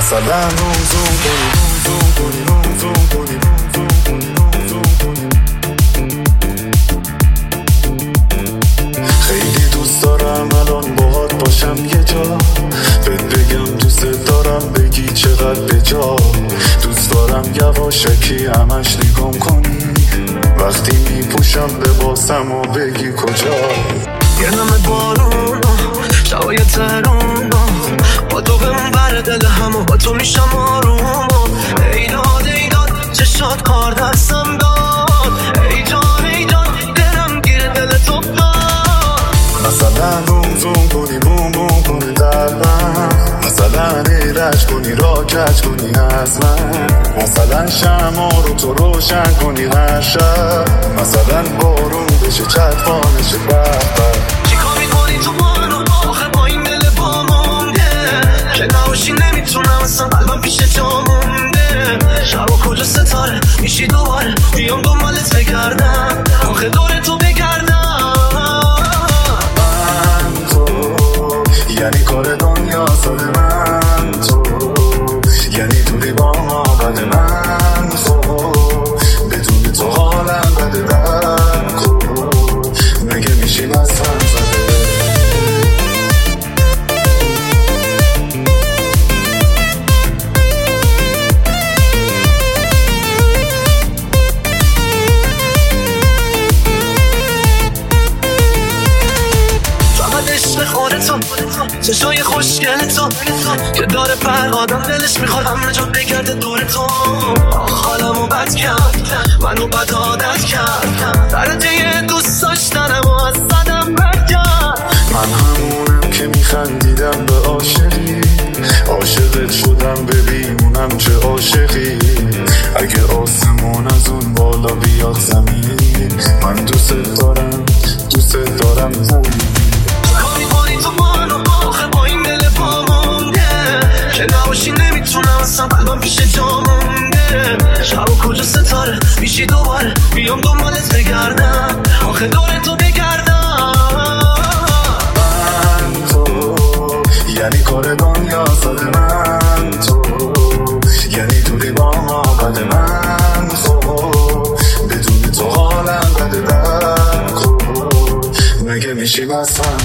مثلا روزون کنی خیلی دوست دارم الان باهات باشم یه جا، بهت بگم دوست دارم بگی چقدر بجا. دوست دارم یواشکی همش نگام کنی وقتی میپوشم لباسم و بگی کجا. یه نمه بارون شبای ترون با تو بمون بره دل همو با تو میشم آروم. ایداد چشات کار دستم داد ای جان دلم گیره دل تو داد. مثلا روزون کنی بوم کنی قلبم، مثلا ایرج کنی را کج کنی از من، مثلا شمع رو تو روشن کنی هر شب، مثلا بارون بشه چطفانش بخبر. چیکار میکنی تو منو آخه با این دل با مونده که نباشی نمیتونم اصلا قلبم پیش جا مونده. شب و کجا ستاره میشی دوباره بیام دنبالت بگردم آخه دور تو بگردم. من تو یعنی کار دنیا ساده، من تو یعنی توری با ما بد، من تو بدون تو حالم بده، من تو مگه میشیم از هم زده. عشق خودتو چشای خوشگل تو که داره پرقادم دلش میخواد همه جا بگرده دور تو. حالمو بد کرد منو بد عادت کرد درجه دوست داشتنم و از صدم بد کرد. من همونم که میخندیدم به عاشقی، عاشقت شدم ببینونم چه عاشقی. اگه آسمون از اون بالا بیاد زمین من دوست دارم زمین. تو منو آخه با این دل پا مونده که نباشی نمیتونم اصلا قلبم پیش جا مونده. شب و کجا ستاره میشی دوباره بیام دنبالت بگردم آخه دور تو بگردم. من تو یعنی کار دنیا ساده، من تو یعنی دوری با ما بده، من تو بدون تو حالم بده، من تو مگه میشیم از هم